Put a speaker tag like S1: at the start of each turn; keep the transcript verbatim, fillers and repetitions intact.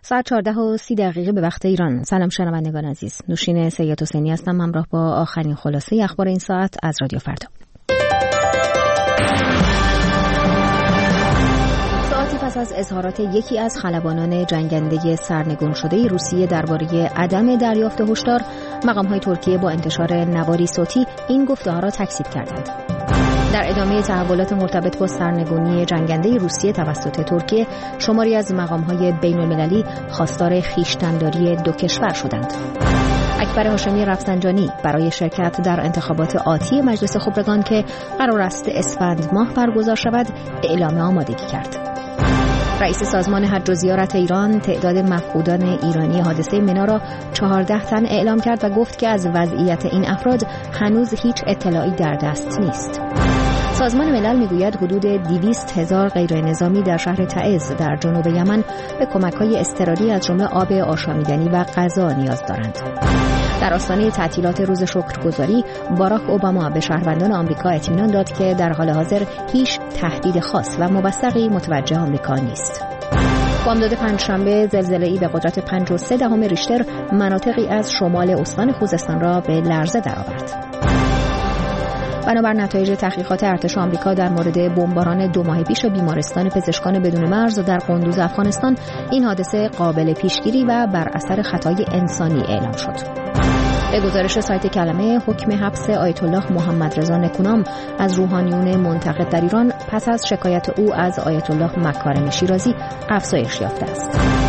S1: ساعت چهارده و سی دقیقه به وقت ایران. سلام شنوندگان عزیز. نوشین سید حسینی هستم، همراه با آخرین خلاصه اخبار این ساعت از رادیو فردا. ساعتی پس از اظهارات یکی از خلبانان جنگنده سرنگون شده روسیه درباره عدم دریافت هشدار، مقام‌های ترکیه با انتشار نواری صوتی این گفته‌ها را تکذیب کردند. در ادامه تحولات مرتبط با سرنگونی جنگنده روسیه توسط ترکیه، شماری از مقام‌های بین‌المللی خواستار خویشتن‌داری دو کشور شدند. اکبر هاشمی رفسنجانی برای شرکت در انتخابات آتی مجلس خبرگان که قرار است اسفند ماه برگزار شود، اعلام آمادگی کرد. رئیس سازمان حج و زیارت ایران تعداد مفقودان ایرانی حادثه منی را چهارده تن اعلام کرد و گفت که از وضعیت این افراد هنوز هیچ اطلاعی در دست نیست. سازمان ملل میگوید حدود دویست هزار غیر نظامی در شهر تعز در جنوب یمن به کمک‌های اضطراری از جمله آب آشامیدنی و غذا نیاز دارند. در آستانه تعطیلات روز شکرگزاری، باراک اوباما به شهروندان آمریکا اطمینان داد که در حال حاضر هیچ تهدید خاص و موثقی متوجه آمریکا نیست. بامداد پنجشنبه زلزله‌ای به قدرت پنج و سه دهم ریشتر مناطقی از شمال استان خوزستان را به لرزه درآورد. بنابر نتایج تحقیقات ارتش آمریکا در مورد بمباران دو ماه پیش بیمارستان پزشکان بدون مرز در قندوز افغانستان، این حادثه قابل پیشگیری و بر اثر خطای انسانی اعلام شد. به گزارش سایت کلمه، حکم حبس آیت الله محمد رضا نکونام از روحانیون منتقد در ایران پس از شکایت او از آیت الله مکارم شیرازی افزایش یافته است.